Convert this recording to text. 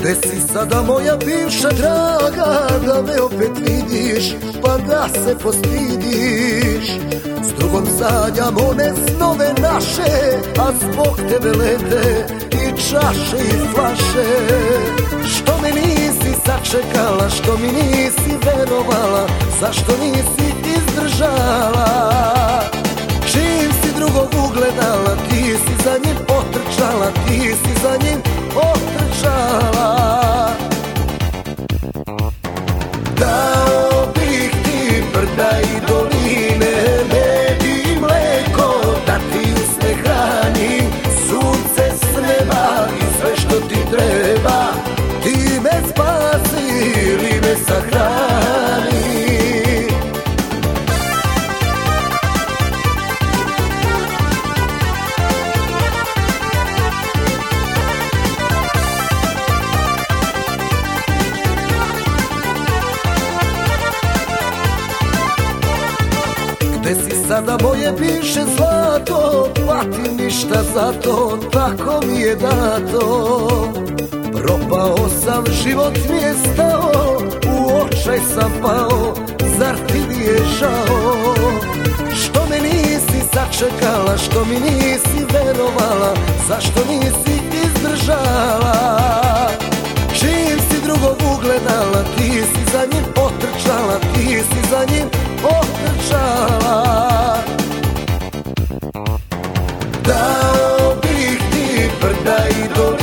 Gde si sada moja bivša draga, da me opet vidiš, pa da se postidiš? S drugom sanjam one snove naše, a zbog tebe lete i čaše i flaše. Što me nisi sačekala, što mi nisi verovala, zašto nisi izdržala? Čim si drugog ugledala, ti si za njim potrčala, ti si za njim otrčala. Dao bih ti brda i doline, med i mleko, da ti usne hrani, sunce s neba i sve što ti treba. Ti me spasi ili me sahrani. Gde si sada moje bivše zlato, pa ti ništa za to, tako mi je dato. Propao sam, život mi je stao, u očaj sam pao, zar ti nije žao? Što me nisi sačekala, što mi nisi verovala, zašto nisi izdržala? Čim si drugog ugledala, ti si za njim potrčala, ti si za njim otrčala. Dao bih ti brda i doline,